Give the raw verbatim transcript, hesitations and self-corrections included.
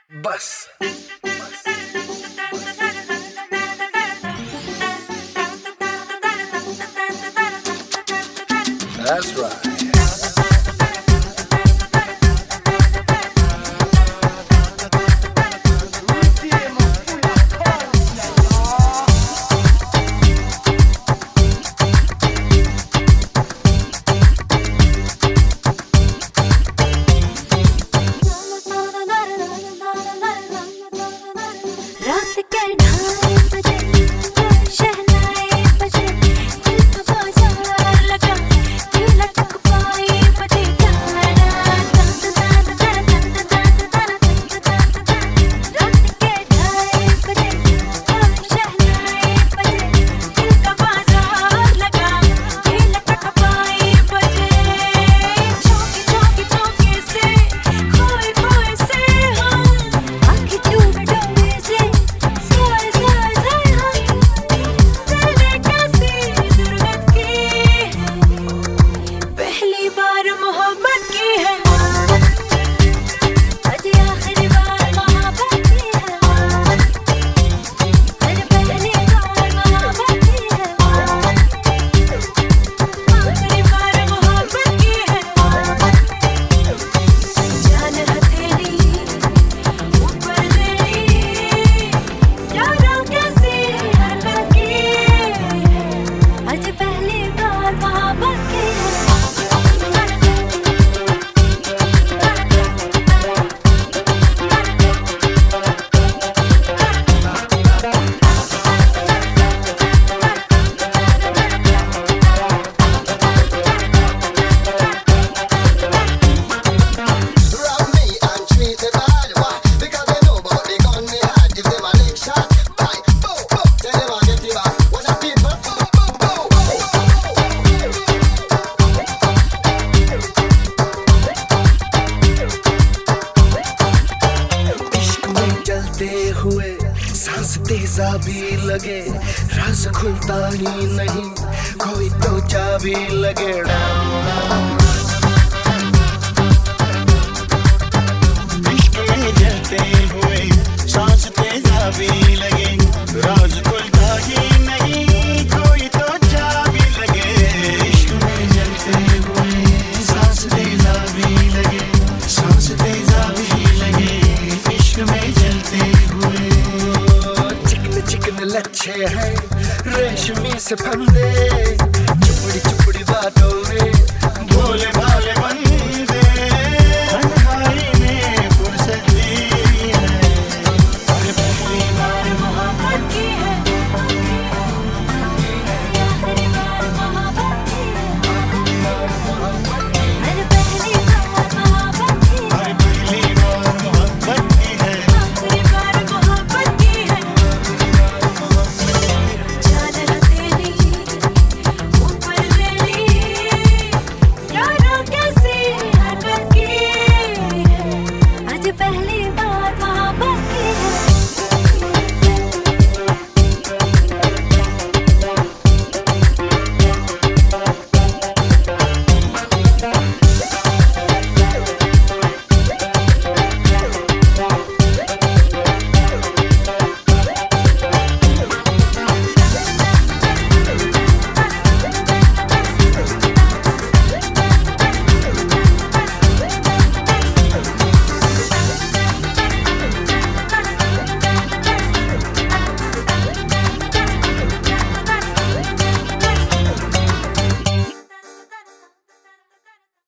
बस That's right. रात के ढाई बजे शहनाई बजे दिल का बाजार लगा दिल लटक पाई बजे रात के ढाई बजे शहनाई बजे दिल का बाजार लगा दिल लटक पाई बजे चौकी चौकी चौकी से खोए खोए से हम आंखें डूबे डूबे से सोए सोए से हम दिल में कैसी जरूरत की पहली बार मोहब्बत की है आज आखिरी बार मोहब्बत की है आज पहली बार मोहब्बत की है आखिरी बार मोहब्बत की है जान हथेली ऊपर मेरी यारा कैसी हरकत की आज पहली बार मोहब्बत की है Rob me and treat me bad, why? Because they know about the gun me had. Give them a lick shot, bye, boom, boom. Tell them I get it back. What's up, people? Boom, boom, boom. इश्क में जलते हुए सांस तेजा भी लगे राज खुलता ही नहीं कोई तो चाबी लगे इश्क में जलते हुए सांस तेजा भी लगे राज खुलता ही नहीं कोई तो चाबी लगे इश्क में जलते हुए सांस तेजा भी लगे सांस तेजा भी लगे इश्क में जलते हुए चिकन चिकन लच्छे हैं रेशमी से फंदे चुपड़ी चुपड़ी बातों